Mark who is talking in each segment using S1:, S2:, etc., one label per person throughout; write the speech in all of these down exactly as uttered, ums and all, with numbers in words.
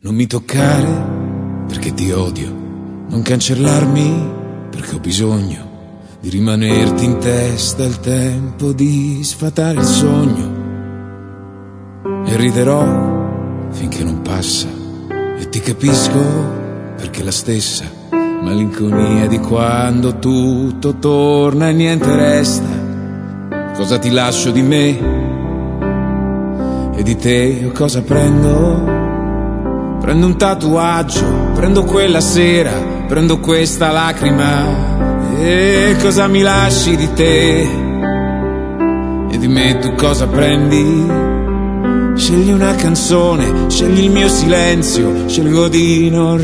S1: Non mi toccare perché ti odio, non cancellarmi perché ho bisogno di rimanerti in testa il tempo di sfatare il sogno. E riderò finché non passa e ti capisco perché la stessa malinconia di quando tutto torna e niente resta. Cosa ti lascio di me e di te o cosa prendo? Prendo un tatuaggio, prendo quella sera, prendo questa lacrima. E cosa mi lasci di te e di me tu cosa prendi? Scegli una canzone, scegli il mio silenzio, scelgo di non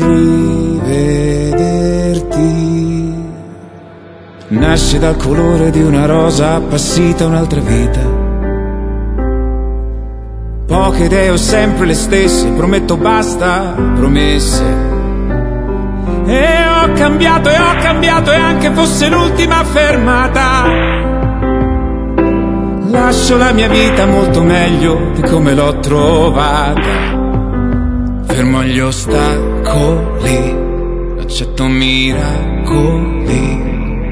S1: rivederti. Nasce dal colore di una rosa appassita un'altra vita. Poche idee ho sempre le stesse, prometto basta promesse. E ho cambiato e ho cambiato e anche fosse l'ultima fermata. Lascio la mia vita molto meglio di come l'ho trovata. Fermo gli ostacoli, accetto miracoli.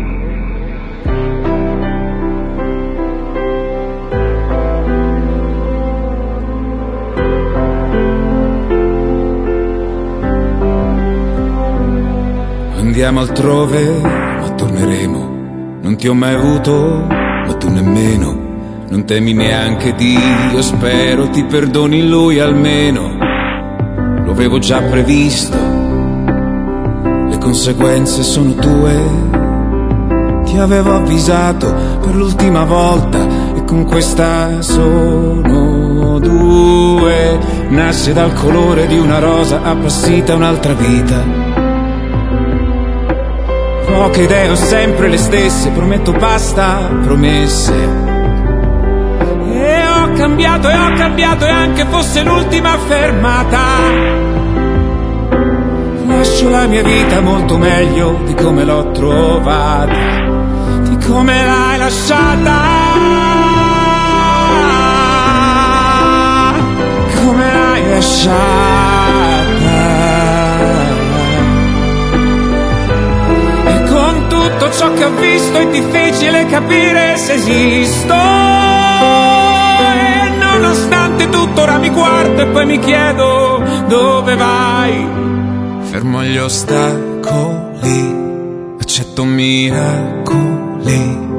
S1: Andiamo altrove, ma torneremo. Non ti ho mai avuto, ma tu nemmeno. Non temi neanche Dio, spero ti perdoni lui almeno. Lo avevo già previsto, le conseguenze sono tue. Ti avevo avvisato per l'ultima volta e con questa sono due. Nasce dal colore di una rosa appassita un'altra vita. Poche idee ho sempre le stesse, prometto basta promesse. E ho cambiato e ho cambiato e anche fosse l'ultima fermata. Lascio la mia vita molto meglio di come l'ho trovata, di come l'hai lasciata, come l'hai lasciata. Tutto ciò che ho visto è difficile capire se esisto. E nonostante tutto ora mi guardo e poi mi chiedo dove vai. Fermo gli ostacoli, accetto miracoli.